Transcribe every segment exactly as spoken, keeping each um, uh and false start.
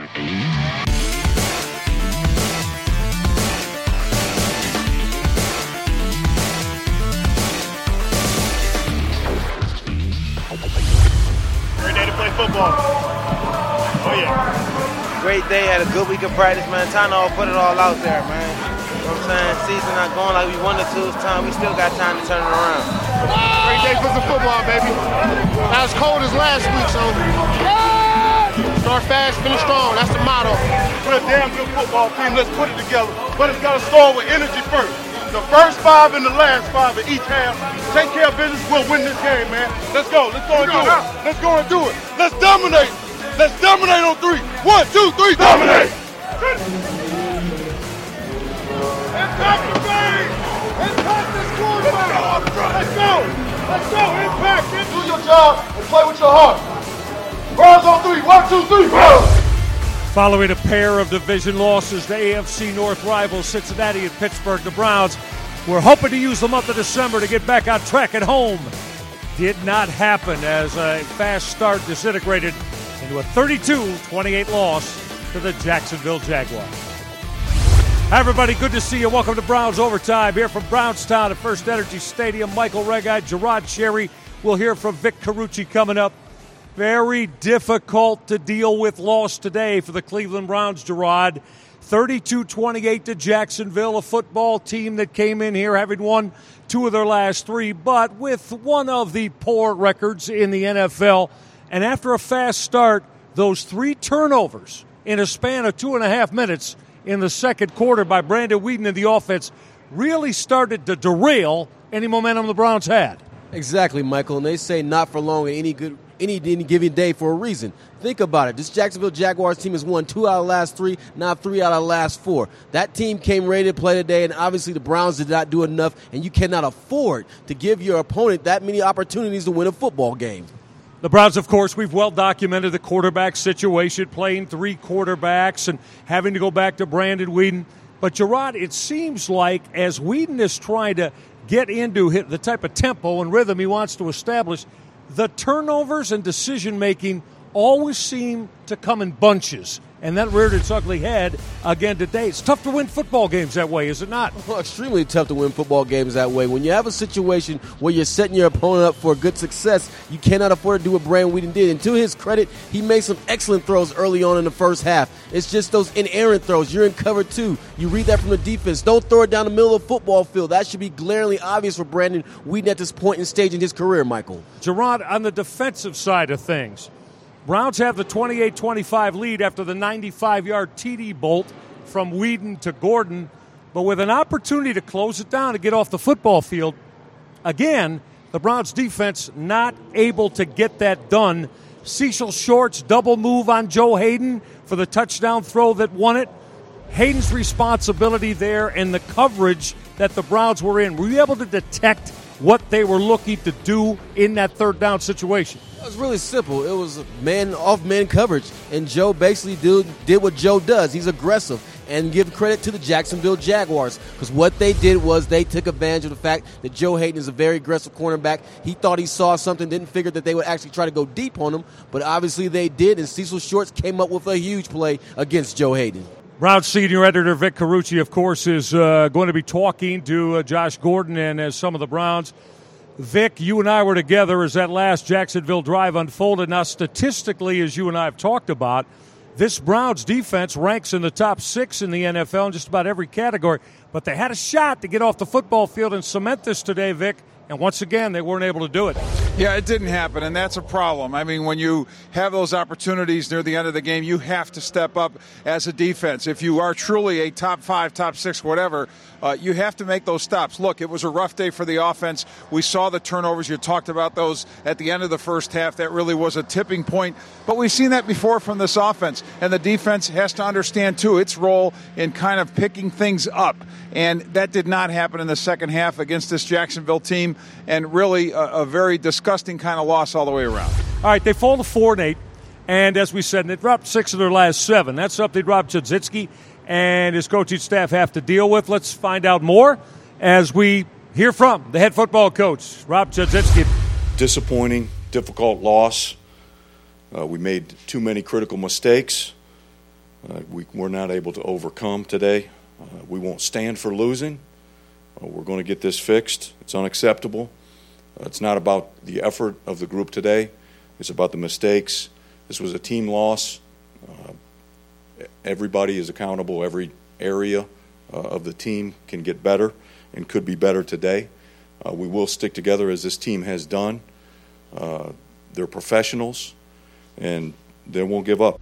Great day to play football. Oh, yeah. Great day. Had a good week of practice, man. Time to all put it all out there, man. You know what I'm saying? Season not going like we wanted to. It's time. We still got time to turn it around. Great day for some football, baby. Not as cold as last week, so start fast, finish strong. That's the motto. We're a damn good football team. Let's put it together. But it's got to start with energy first. The first five and the last five in each half. Take care of business. We'll win this game, man. Let's go. Let's go and do it. Let's go and do it. Let's dominate. Let's dominate on three. One, two, three, dominate. Impact the game. Impact this quarterback. Let's go. Let's go. Impact. Do your job and play with your heart. Browns on three. One, two, three. Browns. Following a pair of division losses to A F C North rivals Cincinnati and Pittsburgh, the Browns were hoping to use the month of December to get back on track at home. Did not happen as a fast start disintegrated into a thirty-two twenty-eight loss to the Jacksonville Jaguars. Hi, everybody. Good to see you. Welcome to Browns Overtime here from Brownstown at First Energy Stadium. Michael Reghi, Gerard Cherry. We'll hear from Vic Carucci coming up. Very difficult to deal with loss today for the Cleveland Browns, Gerard. thirty-two twenty-eight to Jacksonville, a football team that came in here having won two of their last three, but with one of the poor records in the N F L. And after a fast start, those three turnovers in a span of two and a half minutes in the second quarter by Brandon Weeden and the offense really started to derail any momentum the Browns had. Exactly, Michael, and they say not for long in any good any, any given day for a reason. Think about it. This Jacksonville Jaguars team has won two out of the last three, now three out of the last four. That team came ready to play today, and obviously the Browns did not do enough, and you cannot afford to give your opponent that many opportunities to win a football game. The Browns, of course, we've well documented the quarterback situation, playing three quarterbacks and having to go back to Brandon Weeden. But, Gerard, it seems like as Weeden is trying to get into the type of tempo and rhythm he wants to establish, the turnovers and decision-making always seem to come in bunches. And that reared its ugly head again today. It's tough to win football games that way, is it not? Well, extremely tough to win football games that way. When you have a situation where you're setting your opponent up for good success, you cannot afford to do what Brandon Weeden did. And to his credit, he made some excellent throws early on in the first half. It's just those inerrant throws. You're in cover two. You read that from the defense. Don't throw it down the middle of the football field. That should be glaringly obvious for Brandon Weeden at this point in stage in his career, Michael. Gerard, on the defensive side of things, Browns have the twenty-eight twenty-five lead after the ninety-five-yard T D bolt from Weeden to Gordon. But with an opportunity to close it down to get off the football field, again, the Browns defense not able to get that done. Cecil Short's double move on Joe Hayden for the touchdown throw that won it. Hayden's responsibility there and the coverage that the Browns were in. Were you able to detect what they were looking to do in that third down situation? It was really simple. It was man off man coverage, and Joe basically did, did what Joe does. He's aggressive, and give credit to the Jacksonville Jaguars because what they did was they took advantage of the fact that Joe Hayden is a very aggressive cornerback. He thought he saw something, didn't figure that they would actually try to go deep on him, but obviously they did, and Cecil Shorts came up with a huge play against Joe Hayden. Browns senior editor Vic Carucci, of course, is uh, going to be talking to uh, Josh Gordon and uh, some of the Browns. Vic, you and I were together as that last Jacksonville drive unfolded. Now, statistically, as you and I have talked about, this Browns defense ranks in the top six in the N F L in just about every category. But they had a shot to get off the football field and cement this today, Vic. And once again, they weren't able to do it. Yeah, it didn't happen, and that's a problem. I mean, when you have those opportunities near the end of the game, you have to step up as a defense. If you are truly a top five, top six, whatever, uh, you have to make those stops. Look, it was a rough day for the offense. We saw the turnovers. You talked about those at the end of the first half. That really was a tipping point. But we've seen that before from this offense, and the defense has to understand, too, its role in kind of picking things up. And that did not happen in the second half against this Jacksonville team, and really a, a very disgusting kind of loss all the way around. All right, they fall to four and eight, and as we said, they dropped six of their last seven. That's something Rob Chudzinski and his coaching staff have to deal with. Let's find out more as we hear from the head football coach, Rob Chudzinski. Disappointing, difficult loss. Uh, we made too many critical mistakes. Uh, we, we're not able to overcome today. Uh, we won't stand for losing. Uh, we're going to get this fixed. It's unacceptable. Uh, it's not about the effort of the group today. It's about the mistakes. This was a team loss. Uh, everybody is accountable. Every area uh, of the team can get better and could be better today. Uh, we will stick together as this team has done. Uh, they're professionals, and they won't give up.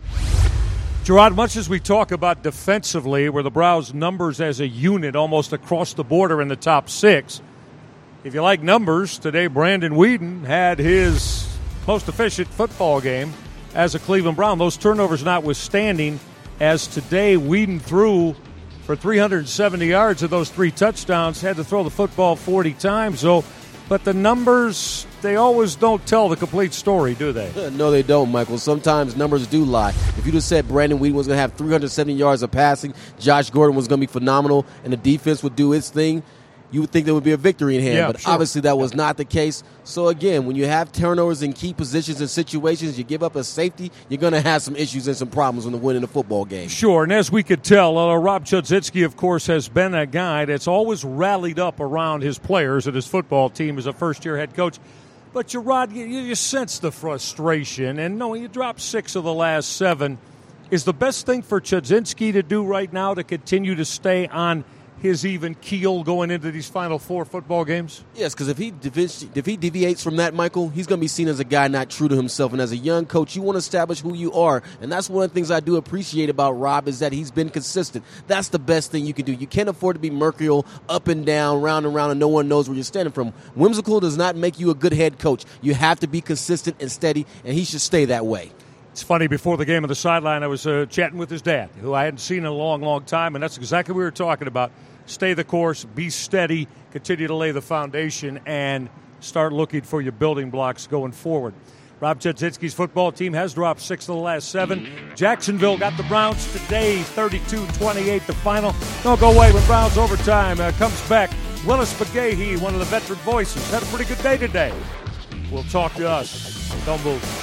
Gerard, much as we talk about defensively, where the Browns' numbers as a unit almost across the border in the top six, if you like numbers, today Brandon Weeden had his most efficient football game as a Cleveland Brown. Those turnovers notwithstanding, as today Weeden threw for three hundred seventy yards of those three touchdowns, had to throw the football forty times. So, but the numbers, they always don't tell the complete story, do they? No, they don't, Michael. Sometimes numbers do lie. If you just said Brandon Weeden was going to have three hundred seventy yards of passing, Josh Gordon was going to be phenomenal, and the defense would do its thing, you would think there would be a victory in hand. Yeah, but sure. obviously that was not the case. So, again, when you have turnovers in key positions and situations, you give up a safety, you're going to have some issues and some problems when winning a football game. Sure, and as we could tell, uh, Rob Chudzinski, of course, has been a guy that's always rallied up around his players and his football team as a first-year head coach. But, Gerard, you, you sense the frustration, and knowing you dropped six of the last seven, is the best thing for Chudzinski to do right now to continue to stay on his even keel going into these final four football games? Yes, because if he devi- if he deviates from that, Michael, he's going to be seen as a guy not true to himself. And as a young coach, you want to establish who you are. And that's one of the things I do appreciate about Rob is that he's been consistent. That's the best thing you can do. You can't afford to be mercurial, up and down, round and round, and no one knows where you're standing from. Whimsical does not make you a good head coach. You have to be consistent and steady, and he should stay that way. It's funny, before the game on the sideline, I was uh, chatting with his dad, who I hadn't seen in a long, long time, and that's exactly what we were talking about. Stay the course, be steady, continue to lay the foundation, and start looking for your building blocks going forward. Rob Chudzinski's football team has dropped six of the last seven. Jacksonville got the Browns today, thirty-two twenty-eight the final. Don't go away when Browns overtime uh, comes back. Willis McGahee, one of the veteran voices, had a pretty good day today. Will talk to us. Don't move.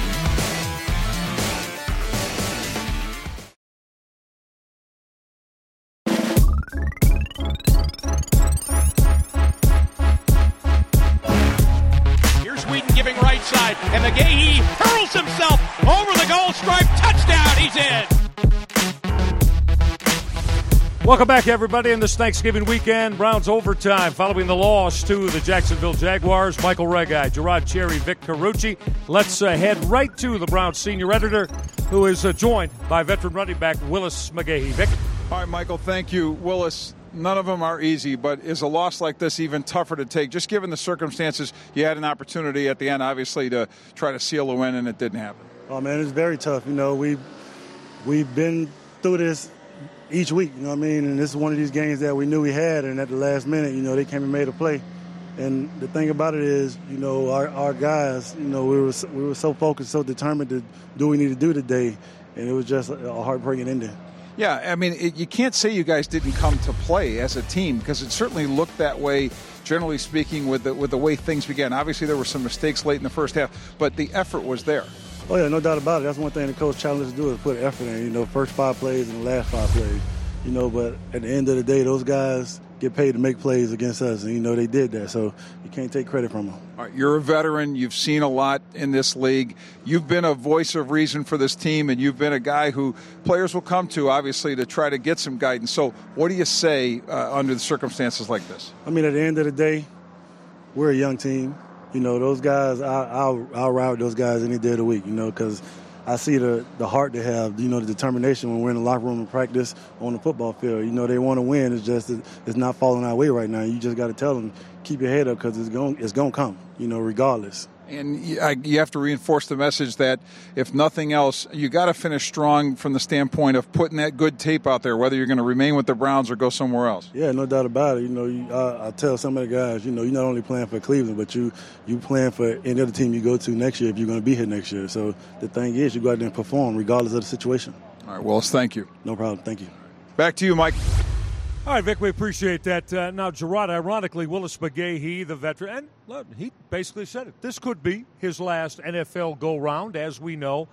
And McGahee hurls himself over the goal stripe. Touchdown. He's in. Welcome back, everybody, in this Thanksgiving weekend. Browns overtime following the loss to the Jacksonville Jaguars. Michael Regai, Gerard Cherry, Vic Carucci. Let's uh, head right to the Browns senior editor, who is uh, joined by veteran running back Willis McGahee. Vic? All right, Michael, thank you. Willis, none of them are easy, but is a loss like this even tougher to take? Just given the circumstances, you had an opportunity at the end, obviously, to try to seal a win, and it didn't happen. Oh, man, it's very tough. You know, we've, we've been through this each week, you know what I mean? And this is one of these games that we knew we had, and at the last minute, you know, they came and made a play. And the thing about it is, you know, our, our guys, you know, we were, we were so focused, so determined to do what we need to do today, and it was just a heartbreaking ending. Yeah, I mean, it, you can't say you guys didn't come to play as a team, because it certainly looked that way, generally speaking, with the, with the way things began. Obviously, there were some mistakes late in the first half, but the effort was there. Oh, yeah, no doubt about it. That's one thing the coach challenged us to do is put effort in, you know, first five plays and the last five plays. You know, but at the end of the day, those guys get paid to make plays against us, and, you know, they did that, so you can't take credit from them. All right, you're a veteran. You've seen a lot in this league. You've been a voice of reason for this team, and you've been a guy who players will come to, obviously, to try to get some guidance. So what do you say uh, under the circumstances like this? I mean, at the end of the day, we're a young team. You know, those guys, I, I'll, I'll ride with those guys any day of the week, you know, because I see the, the heart they have, you know, the determination when we're in the locker room and practice on the football field. You know, they want to win. It's just it's not falling our way right now. You just got to tell them, keep your head up, because it's going it's going to come, you know, regardless. And you have to reinforce the message that, if nothing else, you got to finish strong from the standpoint of putting that good tape out there, whether you're going to remain with the Browns or go somewhere else. Yeah, no doubt about it. You know, you, I, I tell some of the guys, you know, you're not only playing for Cleveland, but you you playing for any other team you go to next year if you're going to be here next year. So the thing is, you go out there and perform regardless of the situation. All right, Willis, thank you. No problem. Thank you. Back to you, Mike. All right, Vic, we appreciate that. Uh, now, Gerard, ironically, Willis McGahee, the veteran, and look, he basically said it. This could be his last N F L go-round. As we know,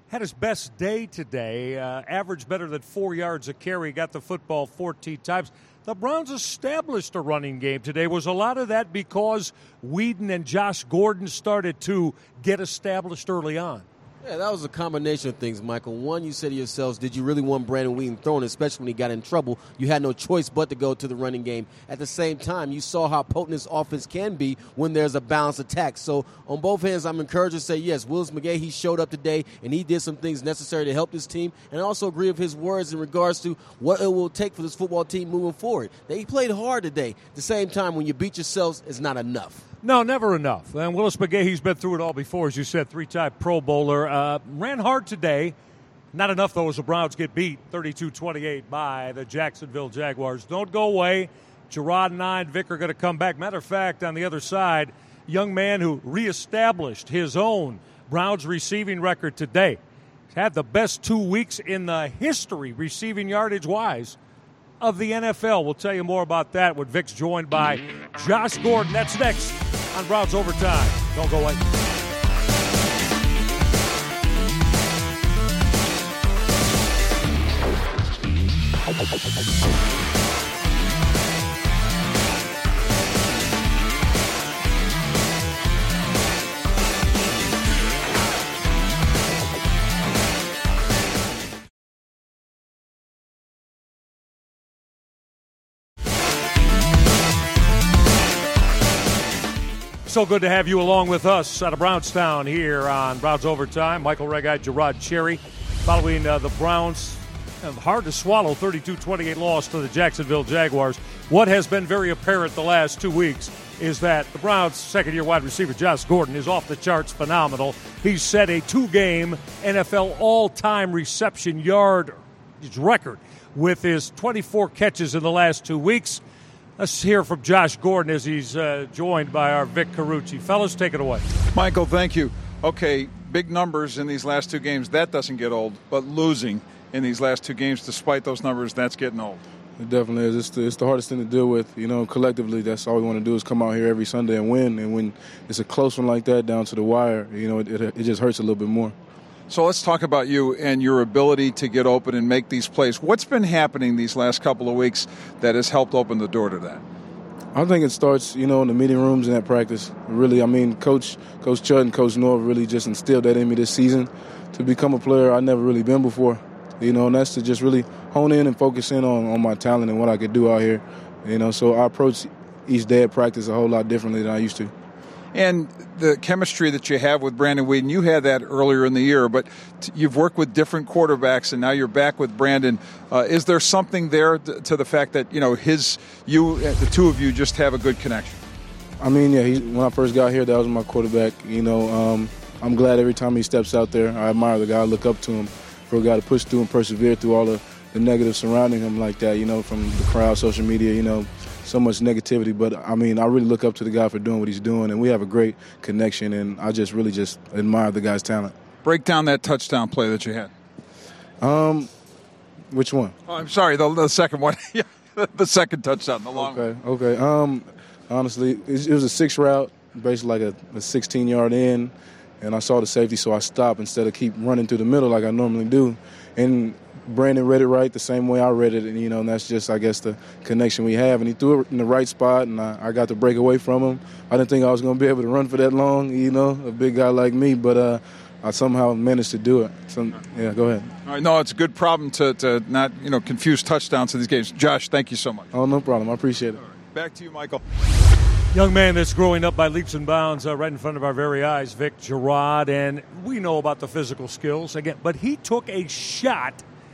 had his best day today, uh, averaged better than four yards a carry, got the football fourteen times. The Browns established a running game today. Was a lot of that because Whedon and Josh Gordon started to get established early on? Yeah, that was a combination of things, Michael. One, you said to yourselves, did you really want Brandon Whedon throwing, especially when he got in trouble? You had no choice but to go to the running game. At the same time, you saw how potent this offense can be when there's a balanced attack. So on both hands, I'm encouraged to say, yes, Willis McGahee, he showed up today, and he did some things necessary to help this team. And I also agree with his words in regards to what it will take for this football team moving forward. They played hard today. At the same time, when you beat yourselves, it's not enough. No, never enough. And Willis McGahee's been through it all before, as you said, three-time Pro Bowler. Uh, ran hard today. Not enough, though, as the Browns get beat thirty-two twenty-eight by the Jacksonville Jaguars. Don't go away. Gerard and I and Vic are going to come back. Matter of fact, on the other side, young man who reestablished his own Browns receiving record today. He's had the best two weeks in the history, receiving yardage-wise, of the N F L. We'll tell you more about that when Vic's joined by Josh Gordon. That's next on Browns Overtime. Don't go away. So good to have you along with us out of Brownstown here on Browns Overtime. Michael Regite, Gerard Cherry, following uh, the Browns' uh, hard-to-swallow thirty-two twenty-eight loss to the Jacksonville Jaguars. What has been very apparent the last two weeks is that the Browns' second-year wide receiver, Josh Gordon, is off the charts phenomenal. He's set a two-game N F L all-time reception yard record with his twenty-four catches in the last two weeks. Let's hear from Josh Gordon as he's uh, joined by our Vic Carucci. Fellas, take it away. Michael, thank you. Okay, big numbers in these last two games, that doesn't get old. But losing in these last two games, despite those numbers, that's getting old. It definitely is. It's the, it's the hardest thing to deal with. You know, collectively, that's all we want to do is come out here every Sunday and win. And when it's a close one like that down to the wire, you know, it, it, it just hurts a little bit more. So let's talk about you and your ability to get open and make these plays. What's been happening these last couple of weeks that has helped open the door to that? I think it starts, you know, in the meeting rooms and at practice. Really, I mean, Coach Coach Chudd and Coach Norv really just instilled that in me this season to become a player I've never really been before. You know, and that's to just really hone in and focus in on, on my talent and what I could do out here. You know, so I approach each day at practice a whole lot differently than I used to. And the chemistry that you have with Brandon Whedon, you had that earlier in the year, but t- you've worked with different quarterbacks, and now you're back with Brandon. Uh, is there something there t- to the fact that, you know, his, you, the two of you just have a good connection? I mean, yeah, he, when I first got here, that was my quarterback. You know, um, I'm glad every time he steps out there. I admire the guy, I look up to him, for a guy to push through and persevere through all the, the negative surrounding him like that, you know, from the crowd, social media, you know. So much negativity, but I mean, I really look up to the guy for doing what he's doing, and we have a great connection, and I just really just admire the guy's talent. Break down that touchdown play that you had. Um, which one? Oh, I'm sorry, the, the second one. The second touchdown, the long okay, one. Okay, um, honestly, it, it was a six route, basically like a sixteen-yard in, and I saw the safety, so I stopped instead of keep running through the middle like I normally do, and Brandon read it right the same way I read it, and, you know, and that's just, I guess, the connection we have. And he threw it in the right spot, and I, I got to break away from him. I didn't think I was going to be able to run for that long, you know, a big guy like me, but uh, I somehow managed to do it. So, yeah, go ahead. All right, no, it's a good problem to, to not, you know, confuse touchdowns in these games. Josh, thank you so much. Oh, no problem. I appreciate it. Right, back to you, Michael. Young man that's growing up by leaps and bounds uh, right in front of our very eyes, Vic Gerard, and we know about the physical skills, again, but he took a shot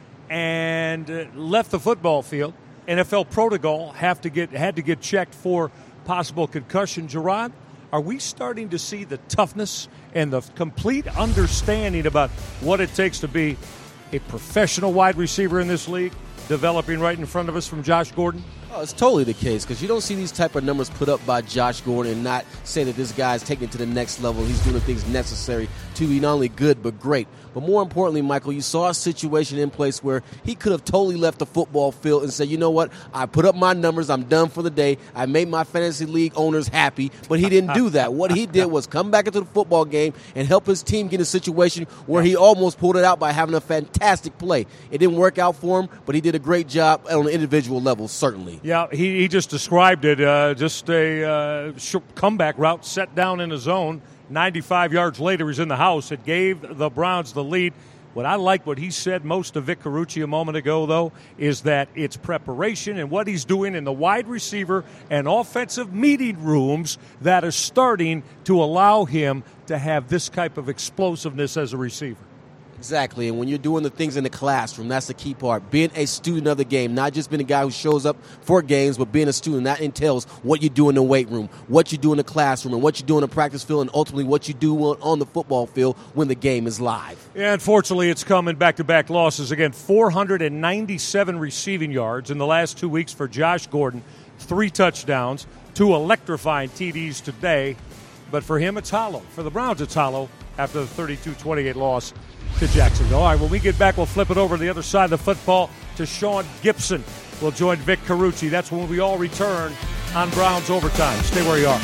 and uh, left the football field. N F L protocol have to get had to get checked for possible concussion. Gerard, are we starting to see the toughness and the complete understanding about what it takes to be a professional wide receiver in this league? developing right in front of us from Josh Gordon? Oh, it's totally the case because you don't see these type of numbers put up by Josh Gordon and not say that this guy's taking it to the next level. He's doing the things necessary to be not only good but great. But more importantly, Michael, you saw a situation in place where he could have totally left the football field and said, you know what, I put up my numbers, I'm done for the day, I made my fantasy league owners happy, but he didn't do that. What he did was come back into the football game and help his team get in a situation where he almost pulled it out by having a fantastic play. It didn't work out for him, but he did a great job on an individual level, certainly. Yeah, he, he just described it, uh, just a uh, sh- comeback route set down in his zone. ninety-five yards later, he's in the house. It gave the Browns the lead. What I like what he said most to Vic Carucci a moment ago, though, is that it's preparation and what he's doing in the wide receiver and offensive meeting rooms that are starting to allow him to have this type of explosiveness as a receiver. Exactly, and when you're doing the things in the classroom, that's the key part. Being a student of the game, not just being a guy who shows up for games, but being a student. That entails what you do in the weight room, what you do in the classroom, and what you do in the practice field, and ultimately what you do on the football field when the game is live. Yeah, unfortunately, it's come in back-to-back losses. Again, four hundred ninety-seven receiving yards in the last two weeks for Josh Gordon, three touchdowns, two electrifying T Ds today. But for him, it's hollow. For the Browns, it's hollow after the thirty-two twenty-eight loss to Jacksonville. All right, when we get back, we'll flip it over to the other side of the football to Sean Gibson. We'll join Vic Carucci. That's when we all return on Browns Overtime. Stay where you are.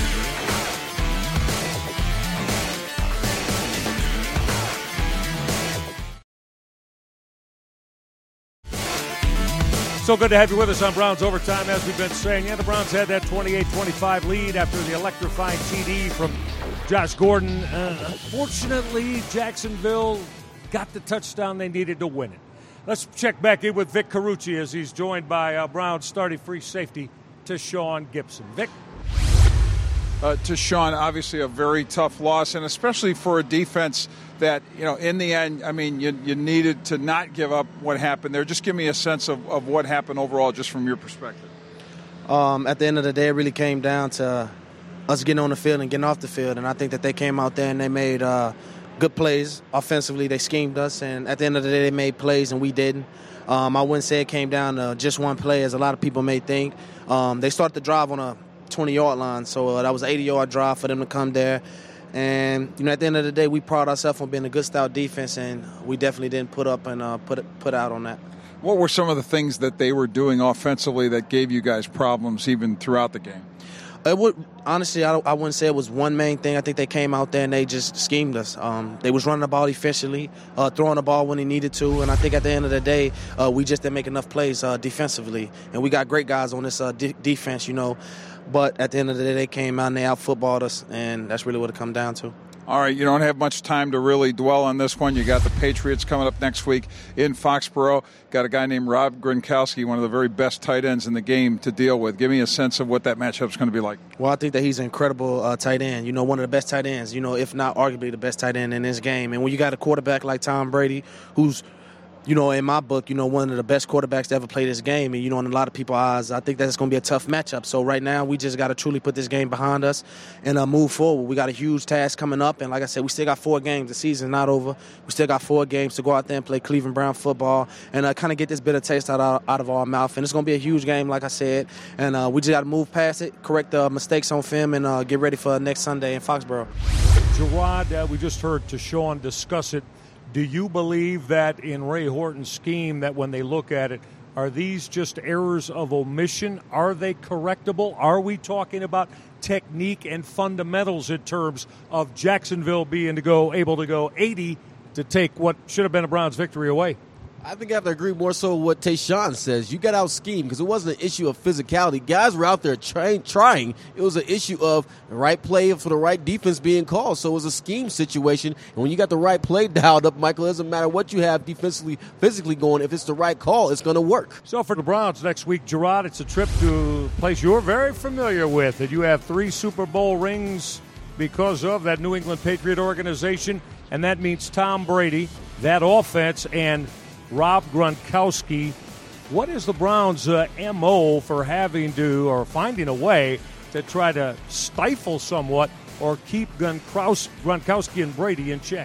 So good to have you with us on Browns Overtime. As we've been saying, yeah, the Browns had that twenty-eight twenty-five lead after the electrifying T D from Josh Gordon. Uh, unfortunately, Jacksonville got the touchdown they needed to win it. Let's check back in with Vic Carucci as he's joined by uh, Browns starting free safety Tashaun Gibson. Vic? Uh, to Sean, obviously a very tough loss, and especially for a defense that, you know, in the end, I mean, you, you needed to not give up what happened there. Just give me a sense of, of what happened overall, just from your perspective. Um, at the end of the day, it really came down to us getting on the field and getting off the field, and I think that they came out there and they made uh, good plays offensively. They schemed us, and at the end of the day, they made plays, and we didn't. Um, I wouldn't say it came down to just one play, as a lot of people may think. Um, they started the drive on a twenty-yard line, so uh, that was an eighty-yard drive for them to come there. And, you know, at the end of the day, we pride ourselves on being a good style defense, and we definitely didn't put up and uh, put it, put out on that. What were some of the things that they were doing offensively that gave you guys problems even throughout the game? It would honestly, I, I wouldn't say it was one main thing. I think they came out there and they just schemed us. Um, they was running the ball efficiently, uh, throwing the ball when they needed to, and I think at the end of the day, uh, we just didn't make enough plays uh, defensively. And we got great guys on this uh, de- defense, you know. But at the end of the day, they came out and they out-footballed us, and that's really what it come down to. All right, you don't have much time to really dwell on this one. You got the Patriots coming up next week in Foxborough. Got a guy named Rob Gronkowski, one of the very best tight ends in the game, to deal with. Give me a sense of what that matchup is going to be like. Well, I think that he's an incredible uh, tight end. You know, one of the best tight ends, you know, if not arguably the best tight end in this game. And when you got a quarterback like Tom Brady, who's, you know, in my book, you know, one of the best quarterbacks to ever play this game. And, you know, in a lot of people's eyes, I think that's going to be a tough matchup. So right now, we just got to truly put this game behind us and uh, move forward. We got a huge task coming up. And like I said, we still got four games. The season's not over. We still got four games to go out there and play Cleveland Brown football and uh, kind of get this bitter taste out of, out of our mouth. And it's going to be a huge game, like I said. And uh, we just got to move past it, correct the mistakes on film, and uh, get ready for next Sunday in Foxborough. Gerard, uh, we just heard Tashaun discuss it. Do you believe that in Ray Horton's scheme that when they look at it, are these just errors of omission? Are they correctable? Are we talking about technique and fundamentals in terms of Jacksonville being to go able to go eighty to take what should have been a Browns victory away? I think I have to agree more so with what Tashaun says. You got out schemed because it wasn't an issue of physicality. Guys were out there trying, trying. It was an issue of the right play for the right defense being called. So it was a scheme situation. And when you got the right play dialed up, Michael, it doesn't matter what you have defensively, physically going. If it's the right call, it's going to work. So for the Browns next week, Gerard, it's a trip to a place you're very familiar with. And you have three Super Bowl rings because of that New England Patriot organization. And that means Tom Brady, that offense, and Rob Gronkowski. What is the Browns' uh, M O for having to or finding a way to try to stifle somewhat or keep Gronkowski and Brady in check?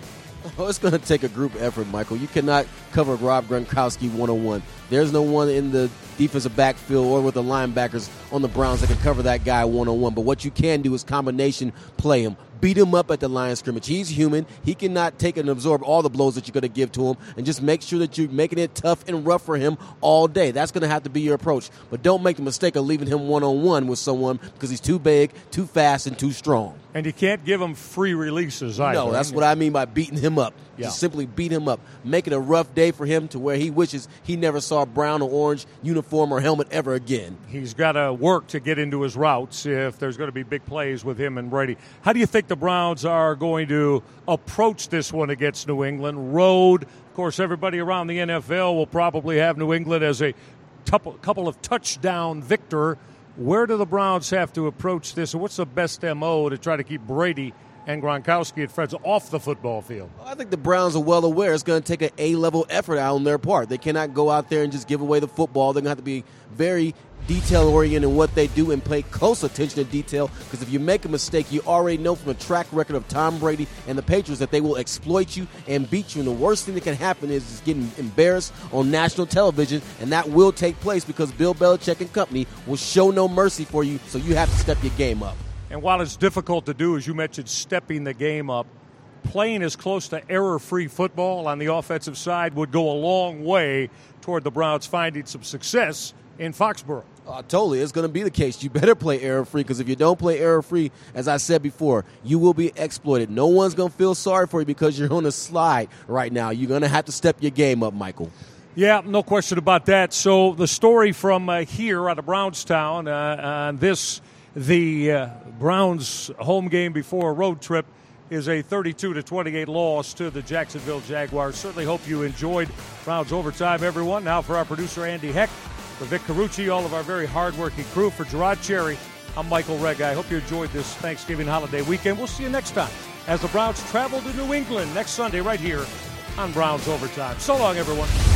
Oh, it's going to take a group effort, Michael. You cannot cover Rob Gronkowski one-on-one. There's no one in the defensive backfield or with the linebackers on the Browns that can cover that guy one-on-one. But what you can do is combination play him. Beat him up at the line of scrimmage. He's human. He cannot take and absorb all the blows that you're going to give to him, and just make sure that you're making it tough and rough for him all day. That's going to have to be your approach. But don't make the mistake of leaving him one-on-one with someone because he's too big, too fast, and too strong. And you can't give him free releases either. No, that's what I mean by beating him up. Yeah. Just simply beat him up. Make it a rough day for him to where he wishes he never saw a brown or orange uniform or helmet ever again. He's got to work to get into his routes if there's going to be big plays with him and Brady. How do you think the Browns are going to approach this one against New England? Road. Of course, everybody around the N F L will probably have New England as a couple of touchdown victor. Where do the Browns have to approach this? And what's the best M O to try to keep Brady and Gronkowski and friends off the football field? I think the Browns are well aware it's going to take an A-level effort out on their part. They cannot go out there and just give away the football. They're going to have to be very detail-oriented in what they do and pay close attention to detail, because if you make a mistake, you already know from a track record of Tom Brady and the Patriots that they will exploit you and beat you. And the worst thing that can happen is just getting embarrassed on national television, and that will take place because Bill Belichick and company will show no mercy for you, so you have to step your game up. And while it's difficult to do, as you mentioned, stepping the game up, playing as close to error-free football on the offensive side would go a long way toward the Browns finding some success in Foxborough. Uh, totally. It's going to be the case. You better play error-free, because if you don't play error-free, as I said before, you will be exploited. No one's going to feel sorry for you because you're on a slide right now. You're going to have to step your game up, Michael. Yeah, no question about that. So the story from uh, here out of Brownstown, uh, on this, the uh, Browns home game before a road trip, is a thirty-two to twenty-eight loss to the Jacksonville Jaguars. Certainly hope you enjoyed Browns overtime, everyone. Now for our producer, Andy Heck, for Vic Carucci, all of our very hardworking crew, for Gerard Cherry, I'm Michael Rega. I hope you enjoyed this Thanksgiving holiday weekend. We'll see you next time as the Browns travel to New England next Sunday right here on Browns Overtime. So long, everyone.